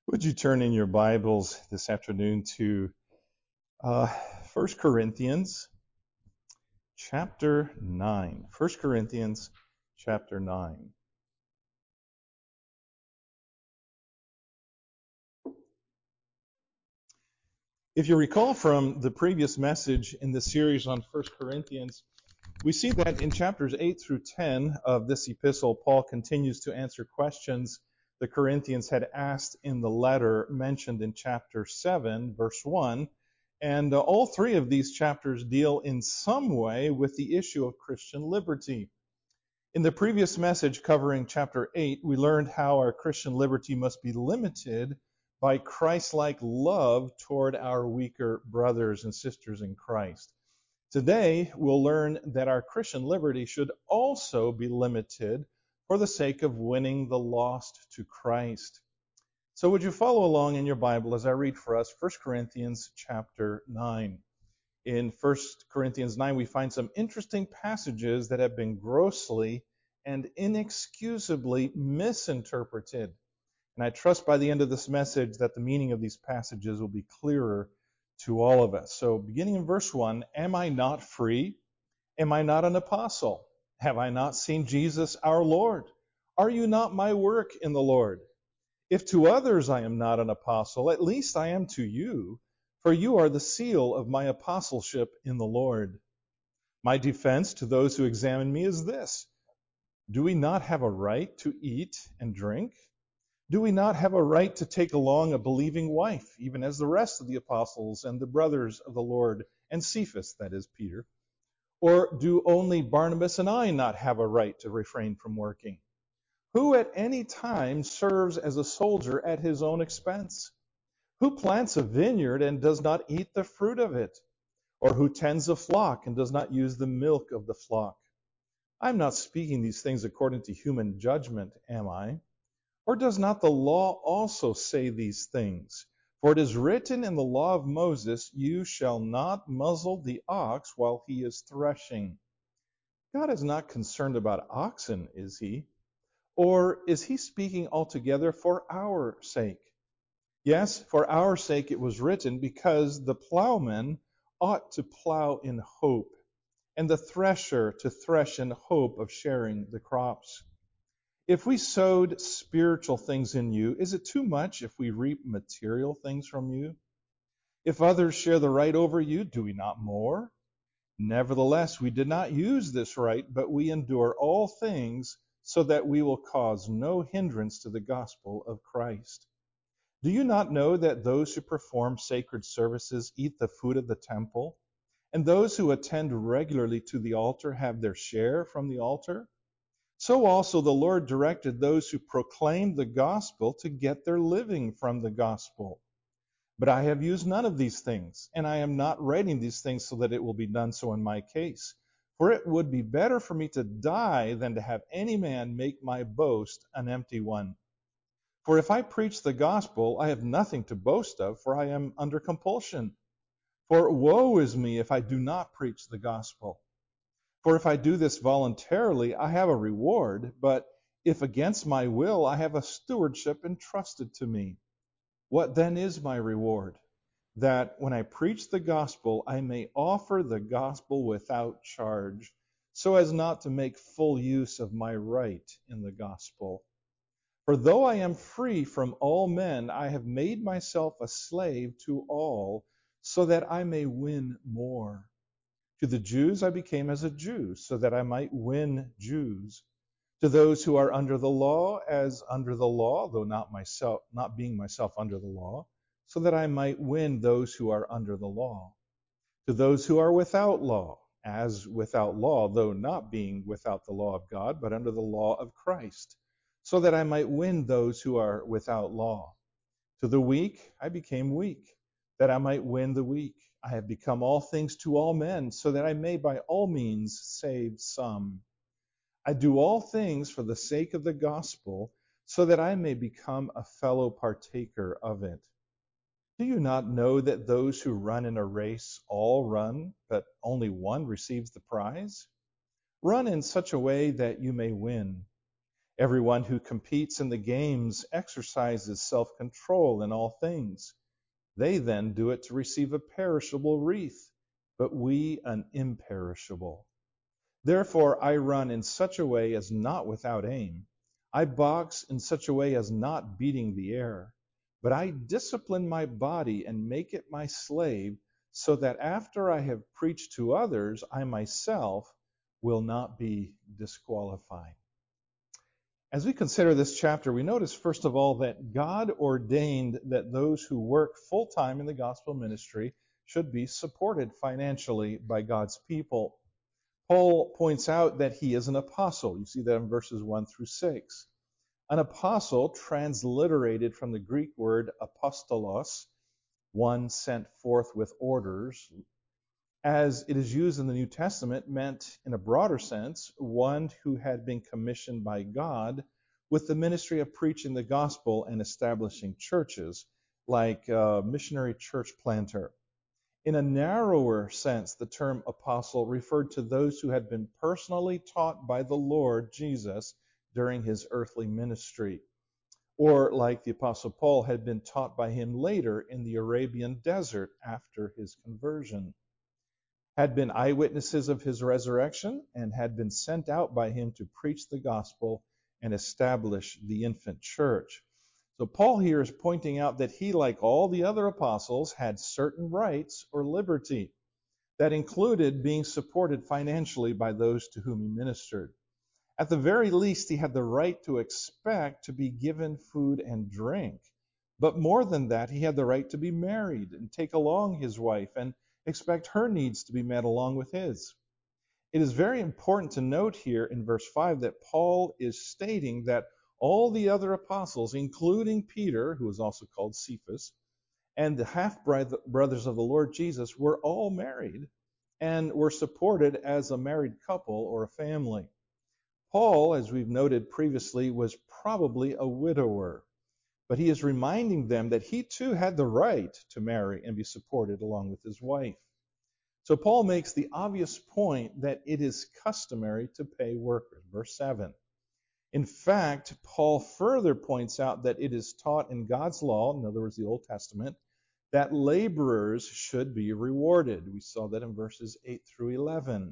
Would you turn in your Bibles this afternoon to 1 Corinthians chapter 9? 1 Corinthians chapter 9. If you recall from the previous message in the series on 1 Corinthians, we see that in chapters 8 through 10 of this epistle, Paul continues to answer questions the Corinthians had asked in the letter mentioned in chapter 7, verse 1. And all three of these chapters deal in some way with the issue of Christian liberty. In the previous message covering chapter 8, we learned how our Christian liberty must be limited by Christ-like love toward our weaker brothers and sisters in Christ. Today, we'll learn that our Christian liberty should also be limited for the sake of winning the lost to Christ. So would you follow along in your Bible as I read for us 1 Corinthians chapter 9. In 1 Corinthians 9, we find some interesting passages that have been grossly and inexcusably misinterpreted. And I trust by the end of this message that the meaning of these passages will be clearer to all of us. So beginning in verse 1, am I not free? Am I not an apostle? Have I not seen Jesus our Lord? Are you not my work in the Lord? If to others I am not an apostle, at least I am to you, for you are the seal of my apostleship in the Lord. My defense to those who examine me is this: do we not have a right to eat and drink? Do we not have a right to take along a believing wife, even as the rest of the apostles and the brothers of the Lord, and Cephas, that is Peter? Or do only Barnabas and I not have a right to refrain from working? Who at any time serves as a soldier at his own expense? Who plants a vineyard and does not eat the fruit of it? Or who tends a flock and does not use the milk of the flock? I'm not speaking these things according to human judgment, am I? Or does not the law also say these things? For it is written in the law of Moses, you shall not muzzle the ox while he is threshing. God is not concerned about oxen, is he? Or is he speaking altogether for our sake? Yes, for our sake it was written, because the plowman ought to plow in hope, and the thresher to thresh in hope of sharing the crops. If we sowed spiritual things in you, is it too much if we reap material things from you? If others share the right over you, do we not more? Nevertheless, we did not use this right, but we endure all things so that we will cause no hindrance to the gospel of Christ. Do you not know that those who perform sacred services eat the food of the temple, and those who attend regularly to the altar have their share from the altar? So also the Lord directed those who proclaim the gospel to get their living from the gospel. But I have used none of these things, and I am not writing these things so that it will be done so in my case. For it would be better for me to die than to have any man make my boast an empty one. For if I preach the gospel, I have nothing to boast of, for I am under compulsion. For woe is me if I do not preach the gospel. For if I do this voluntarily, I have a reward, but if against my will, I have a stewardship entrusted to me. What then is my reward? That when I preach the gospel, I may offer the gospel without charge, so as not to make full use of my right in the gospel. For though I am free from all men, I have made myself a slave to all, so that I may win more. To the Jews I became as a Jew, so that I might win Jews. To those who are under the law, as under the law, though not being myself under the law, so that I might win those who are under the law. To those who are without law, as without law, though not being without the law of God, but under the law of Christ, so that I might win those who are without law. To the weak I became weak, that I might win the weak. I have become all things to all men, so that I may by all means save some. I do all things for the sake of the gospel, so that I may become a fellow partaker of it. Do you not know that those who run in a race all run, but only one receives the prize? Run in such a way that you may win. Everyone who competes in the games exercises self-control in all things. They then do it to receive a perishable wreath, but we an imperishable. Therefore I run in such a way as not without aim. I box in such a way as not beating the air. But I discipline my body and make it my slave, so that after I have preached to others, I myself will not be disqualified. As we consider this chapter, we notice, first of all, that God ordained that those who work full-time in the gospel ministry should be supported financially by God's people. Paul points out that he is an apostle. You see that in verses 1 through 6. An apostle, transliterated from the Greek word apostolos, one sent forth with orders, as it is used in the New Testament, meant in a broader sense one who had been commissioned by God with the ministry of preaching the gospel and establishing churches, like a missionary church planter. In a narrower sense, the term apostle referred to those who had been personally taught by the Lord Jesus during his earthly ministry, or like the Apostle Paul had been taught by him later in the Arabian desert after his conversion, had been eyewitnesses of his resurrection, and had been sent out by him to preach the gospel and establish the infant church. So Paul here is pointing out that he, like all the other apostles, had certain rights or liberty that included being supported financially by those to whom he ministered. At the very least, he had the right to expect to be given food and drink. But more than that, he had the right to be married and take along his wife and expect her needs to be met along with his. It is very important to note here in verse 5 that Paul is stating that all the other apostles, including Peter, who is also called Cephas, and the half-brothers of the Lord Jesus, were all married and were supported as a married couple or a family. Paul, as we've noted previously, was probably a widower, but he is reminding them that he too had the right to marry and be supported along with his wife. So Paul makes the obvious point that it is customary to pay workers. Verse 7. In fact, Paul further points out that it is taught in God's law, in other words, the Old Testament, that laborers should be rewarded. We saw that in verses 8 through 11.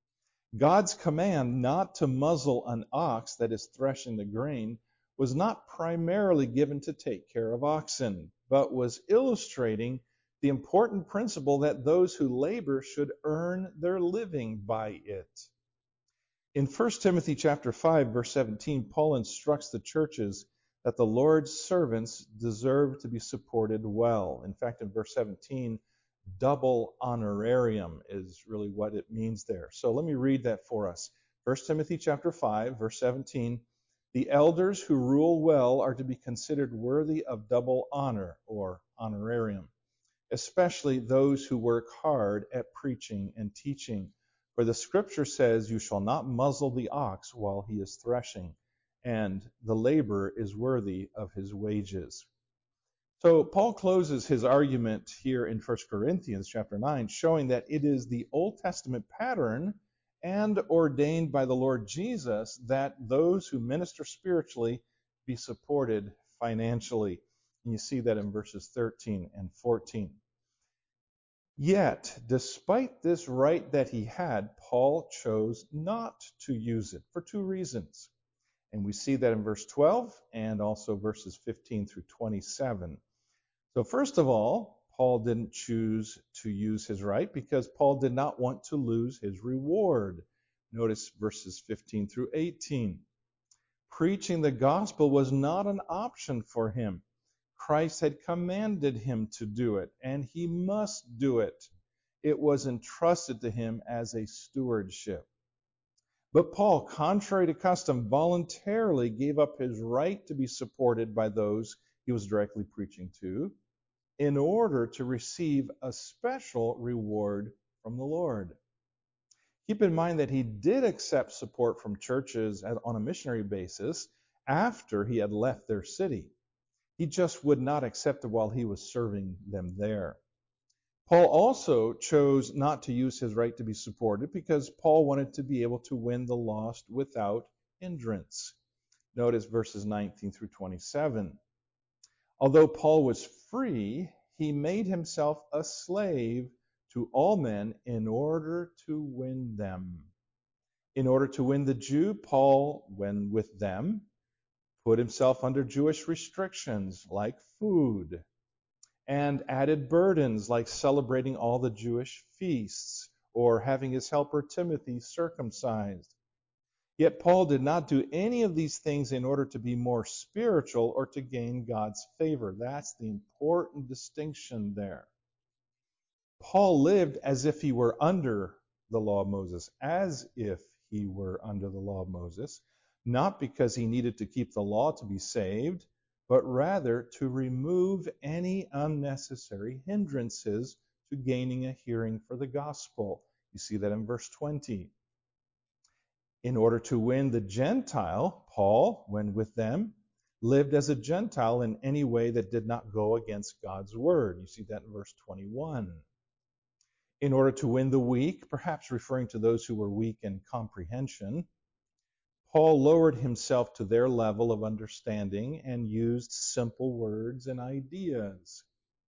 God's command not to muzzle an ox that is threshing the grain was not primarily given to take care of oxen, but was illustrating the important principle that those who labor should earn their living by it. In 1 Timothy chapter 5, verse 17, Paul instructs the churches that the Lord's servants deserve to be supported well. In fact, in verse 17, double honorarium is really what it means there. So let me read that for us. 1 Timothy chapter 5, verse 17, the elders who rule well are to be considered worthy of double honor or honorarium, especially those who work hard at preaching and teaching. For the scripture says, you shall not muzzle the ox while he is threshing, and the laborer is worthy of his wages. So Paul closes his argument here in 1 Corinthians chapter 9, showing that it is the Old Testament pattern and ordained by the Lord Jesus that those who minister spiritually be supported financially. And you see that in verses 13 and 14. Yet, despite this right that he had, Paul chose not to use it for two reasons. And we see that in verse 12 and also verses 15 through 27. So first of all, Paul didn't choose to use his right because Paul did not want to lose his reward. Notice verses 15 through 18. Preaching the gospel was not an option for him. Christ had commanded him to do it, and he must do it. It was entrusted to him as a stewardship. But Paul, contrary to custom, voluntarily gave up his right to be supported by those he was directly preaching to in order to receive a special reward from the Lord. Keep in mind that he did accept support from churches on a missionary basis after he had left their city. He just would not accept it while he was serving them there. Paul also chose not to use his right to be supported because Paul wanted to be able to win the lost without hindrance. Notice verses 19 through 27. Although Paul was free, he made himself a slave to all men in order to win them. In order to win the Jew, Paul, when with them, put himself under Jewish restrictions like food, and added burdens like celebrating all the Jewish feasts or having his helper Timothy circumcised. Yet Paul did not do any of these things in order to be more spiritual or to gain God's favor. That's the important distinction there. Paul lived as if he were under the law of Moses, as if he were under the law of Moses, not because he needed to keep the law to be saved, but rather to remove any unnecessary hindrances to gaining a hearing for the gospel. You see that in verse 20. In order to win the Gentile, Paul, when with them, lived as a Gentile in any way that did not go against God's word. You see that in verse 21. In order to win the weak, perhaps referring to those who were weak in comprehension, Paul lowered himself to their level of understanding and used simple words and ideas.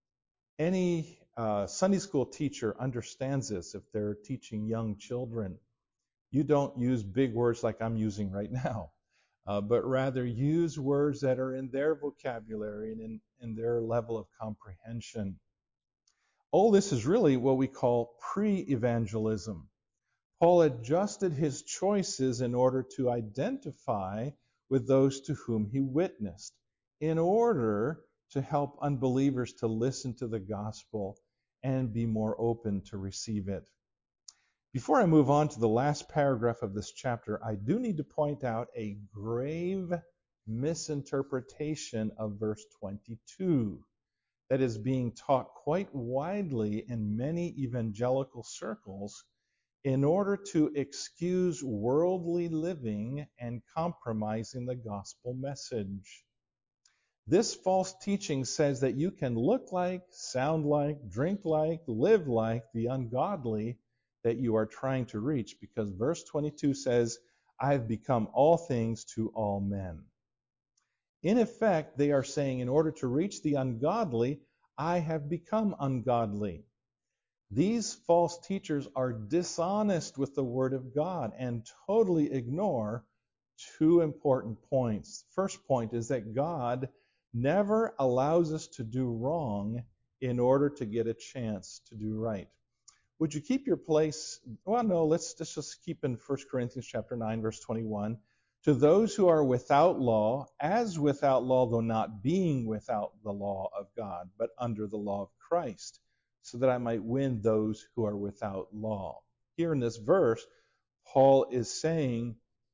Any Sunday school teacher understands this if they're teaching young children. You don't use big words like I'm using right now, but rather use words that are in their vocabulary and in their level of comprehension. All this is really what we call pre-evangelism. Paul adjusted his choices in order to identify with those to whom he witnessed, in order to help unbelievers to listen to the gospel and be more open to receive it. Before I move on to the last paragraph of this chapter, I do need to point out a grave misinterpretation of verse 22 that is being taught quite widely in many evangelical circles in order to excuse worldly living and compromising the gospel message. This false teaching says that you can look like, sound like, drink like, live like the ungodly that you are trying to reach, because verse 22 says, I have become all things to all men. In effect, they are saying, in order to reach the ungodly, I have become ungodly. These false teachers are dishonest with the Word of God and totally ignore two important points. First point is that God never allows us to do wrong in order to get a chance to do right. Would you keep your place? Well, no, let's just keep in 1 Corinthians chapter 9, verse 21. To those who are without law, as without law, though not being without the law of God, but under the law of Christ, so that I might win those who are without law. Here in this verse, Paul is saying,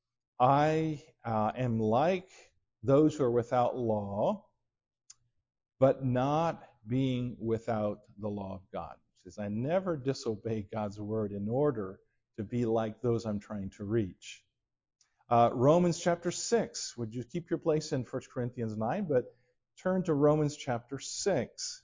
I am like those who are without law, but not being without the law of God. He says, I never disobey God's word in order to be like those I'm trying to reach. Romans chapter 6. Would you keep your place in 1 Corinthians 9, but turn to Romans chapter 6.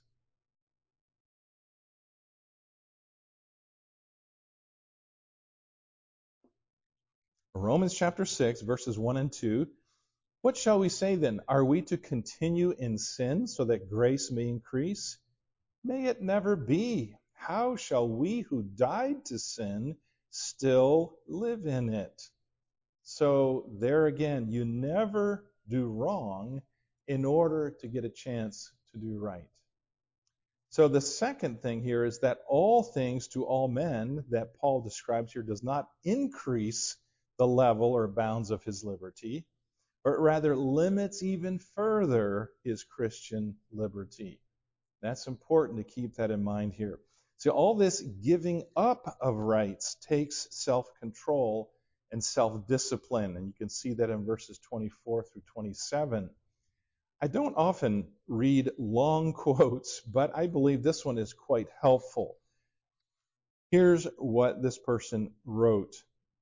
Romans chapter 6, verses 1 and 2. What shall we say then? Are we to continue in sin so that grace may increase? May it never be. How shall we who died to sin still live in it? So there again, you never do wrong in order to get a chance to do right. So the second thing here is that all things to all men that Paul describes here does not increase the level or bounds of his liberty, but rather limits even further his Christian liberty. That's important to keep that in mind here. So all this giving up of rights takes self-control and self-discipline, and you can see that in verses 24 through 27. I don't often read long quotes, but I believe this one is quite helpful. Here's what this person wrote.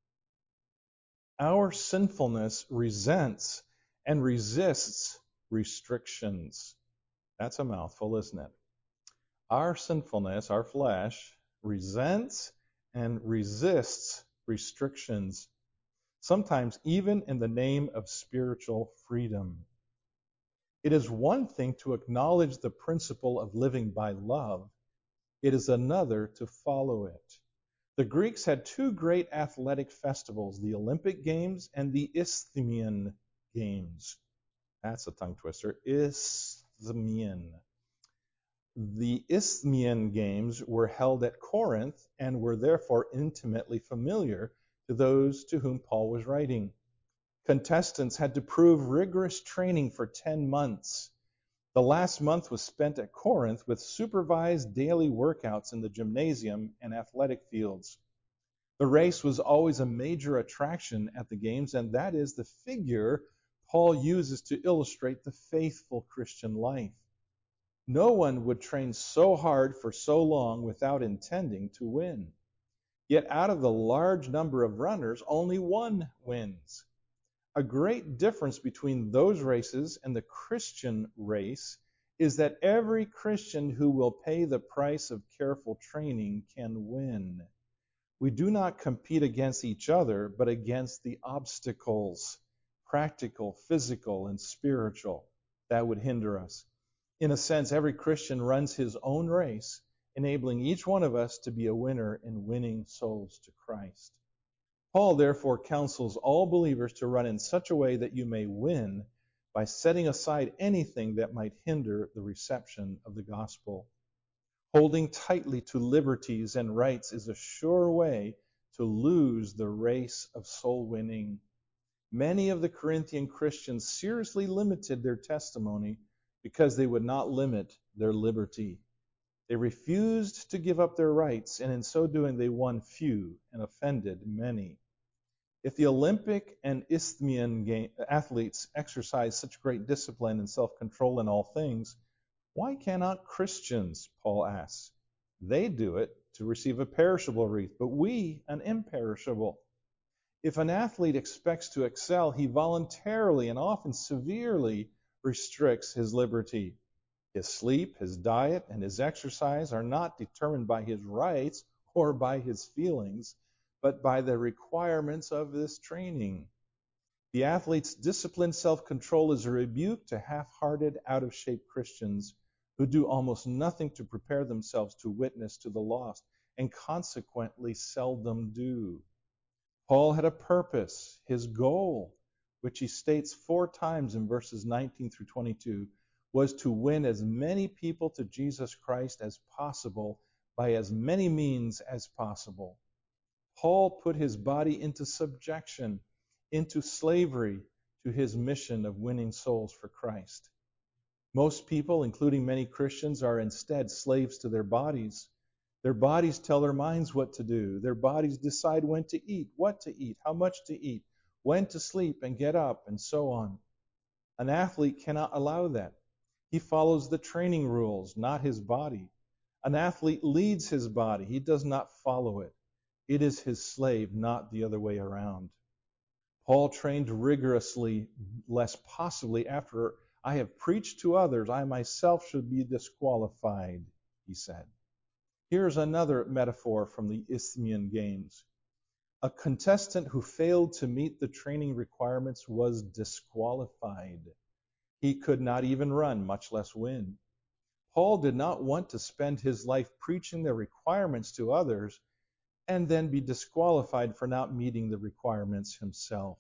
Our sinfulness resents and resists restrictions. That's a mouthful, isn't it? Our sinfulness, our flesh, resents and resists restrictions. sometimes even in the name of spiritual freedom. It is one thing to acknowledge the principle of living by love. It is another to follow it. The Greeks had two great athletic festivals, the Olympic Games and the Isthmian Games. That's a tongue twister. Isthmian. The Isthmian Games were held at Corinth and were therefore intimately familiar to those to whom Paul was writing. Contestants had to prove rigorous training for 10 months. The last month was spent at Corinth with supervised daily workouts in the gymnasium and athletic fields. The race was always a major attraction at the games, and that is the figure Paul uses to illustrate the faithful Christian life. No one would train so hard for so long without intending to win. Yet out of the large number of runners, only one wins. A great difference between those races and the Christian race is that every Christian who will pay the price of careful training can win. We do not compete against each other, but against the obstacles, practical, physical, and spiritual, that would hinder us. In a sense, every Christian runs his own race, enabling each one of us to be a winner in winning souls to Christ. Paul therefore counsels all believers to run in such a way that you may win by setting aside anything that might hinder the reception of the gospel. Holding tightly to liberties and rights is a sure way to lose the race of soul winning. Many of the Corinthian Christians seriously limited their testimony because they would not limit their liberty. They refused to give up their rights, and in so doing they won few and offended many. If the Olympic and Isthmian athletes exercise such great discipline and self-control in all things, why cannot Christians, Paul asks? They do it to receive a perishable wreath, but we an imperishable. If an athlete expects to excel, he voluntarily and often severely restricts his liberty. His sleep, his diet, and his exercise are not determined by his rights or by his feelings, but by the requirements of this training. The athlete's disciplined self-control is a rebuke to half-hearted, out-of-shape Christians who do almost nothing to prepare themselves to witness to the lost, and consequently seldom do. Paul had a purpose, his goal, which he states 4 times in verses 19 through 22, was to win as many people to Jesus Christ as possible by as many means as possible. Paul put his body into subjection, into slavery to his mission of winning souls for Christ. Most people, including many Christians, are instead slaves to their bodies. Their bodies tell their minds what to do. Their bodies decide when to eat, what to eat, how much to eat, when to sleep and get up, and so on. An athlete cannot allow that. He follows the training rules, not his body. An athlete leads his body. He does not follow it. It is his slave, not the other way around. Paul trained rigorously, lest possibly after I have preached to others, I myself should be disqualified, he said. Here's another metaphor from the Isthmian Games. A contestant who failed to meet the training requirements was disqualified. He could not even run, much less win. Paul did not want to spend his life preaching the requirements to others and then be disqualified for not meeting the requirements himself.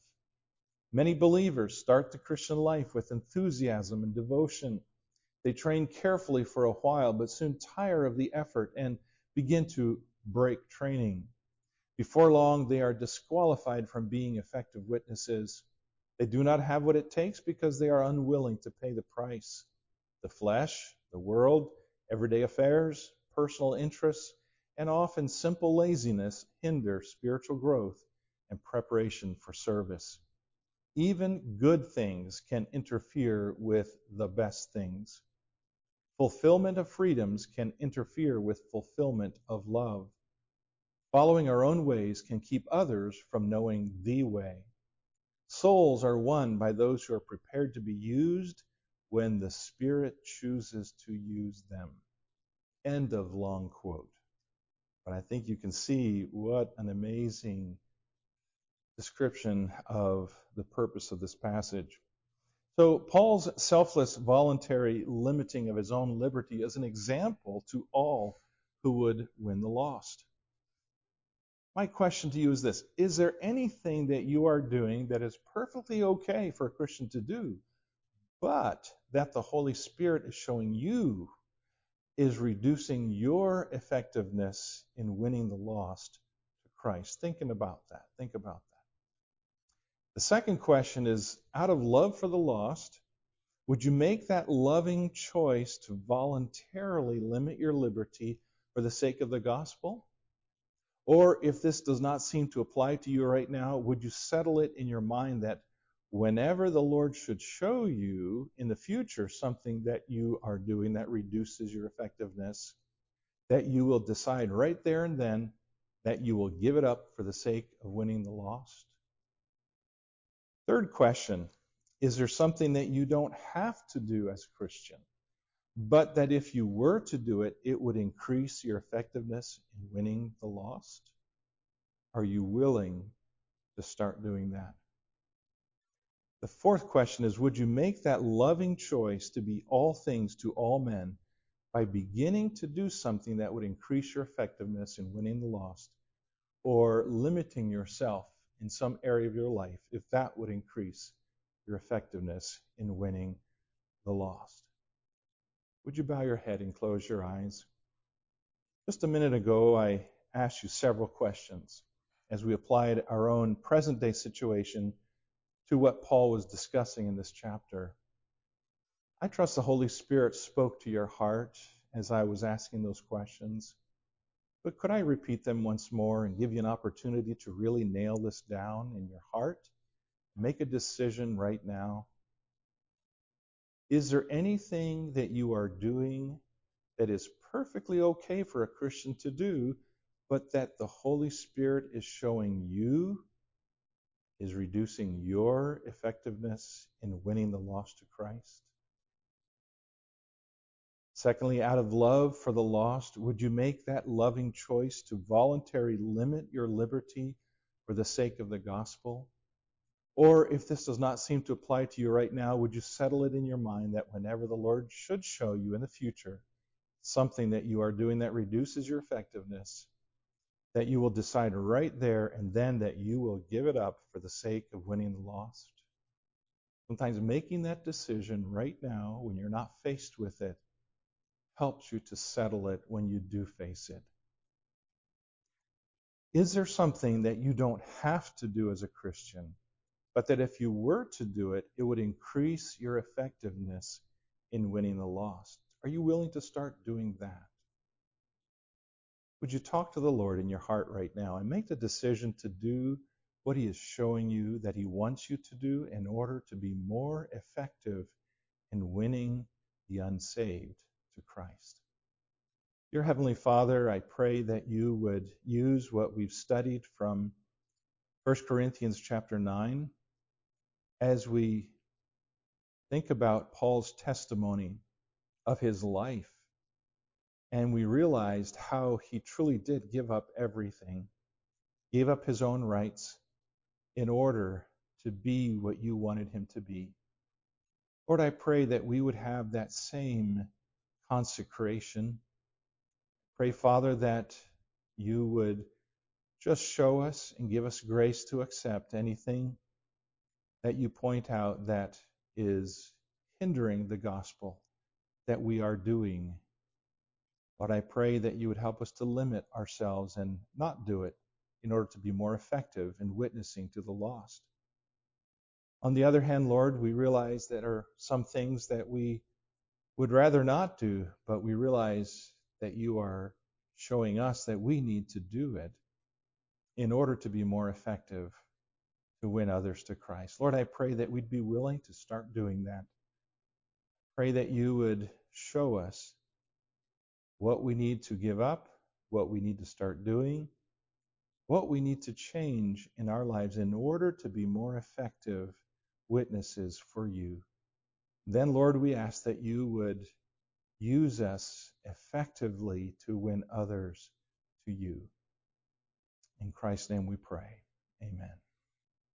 Many believers start the Christian life with enthusiasm and devotion. They train carefully for a while, but soon tire of the effort and begin to break training. Before long, they are disqualified from being effective witnesses. They do not have what it takes because they are unwilling to pay the price. The flesh, the world, everyday affairs, personal interests, and often simple laziness hinder spiritual growth and preparation for service. Even good things can interfere with the best things. Fulfillment of freedoms can interfere with fulfillment of love. Following our own ways can keep others from knowing the way. Souls are won by those who are prepared to be used when the Spirit chooses to use them. End of long quote. But I think you can see what an amazing description of the purpose of this passage. So Paul's selfless, voluntary limiting of his own liberty is an example to all who would win the lost. My question to you is this: is there anything that you are doing that is perfectly okay for a Christian to do, but that the Holy Spirit is showing you is reducing your effectiveness in winning the lost to Christ? Thinking about that. Think about that. The second question is, out of love for the lost, would you make that loving choice to voluntarily limit your liberty for the sake of the gospel? Or if this does not seem to apply to you right now, would you settle it in your mind that whenever the Lord should show you in the future something that you are doing that reduces your effectiveness, that you will decide right there and then that you will give it up for the sake of winning the lost? Third question, is there something that you don't have to do as a Christian, but that if you were to do it, it would increase your effectiveness in winning the lost? Are you willing to start doing that? The fourth question is, would you make that loving choice to be all things to all men by beginning to do something that would increase your effectiveness in winning the lost, or limiting yourself in some area of your life if that would increase your effectiveness in winning the lost? Would you bow your head and close your eyes? Just a minute ago, I asked you several questions as we applied our own present-day situation to what Paul was discussing in this chapter. I trust the Holy Spirit spoke to your heart as I was asking those questions. But could I repeat them once more and give you an opportunity to really nail this down in your heart? Make a decision right now. Is there anything that you are doing that is perfectly okay for a Christian to do, but that the Holy Spirit is showing you is reducing your effectiveness in winning the lost to Christ? Secondly, out of love for the lost, would you make that loving choice to voluntarily limit your liberty for the sake of the gospel? Or if this does not seem to apply to you right now, would you settle it in your mind that whenever the Lord should show you in the future something that you are doing that reduces your effectiveness, that you will decide right there and then that you will give it up for the sake of winning the lost? Sometimes making that decision right now when you're not faced with it helps you to settle it when you do face it. Is there something that you don't have to do as a Christian, but that if you were to do it, it would increase your effectiveness in winning the lost? Are you willing to start doing that? Would you talk to the Lord in your heart right now and make the decision to do what He is showing you that He wants you to do in order to be more effective in winning the unsaved to Christ? Dear Heavenly Father, I pray that you would use what we've studied from 1 Corinthians chapter 9 as we think about Paul's testimony of his life, and we realized how he truly did give up everything, gave up his own rights in order to be what you wanted him to be. Lord, I pray that we would have that same consecration. Pray, Father, that you would just show us and give us grace to accept anything that you point out that is hindering the gospel that we are doing. But I pray that you would help us to limit ourselves and not do it in order to be more effective in witnessing to the lost. On the other hand, Lord, we realize that there are some things that we would rather not do, but we realize that you are showing us that we need to do it in order to be more effective to win others to Christ. Lord, I pray that we'd be willing to start doing that. Pray that you would show us what we need to give up, what we need to start doing, what we need to change in our lives in order to be more effective witnesses for you. Then, Lord, we ask that you would use us effectively to win others to you. In Christ's name we pray. Amen.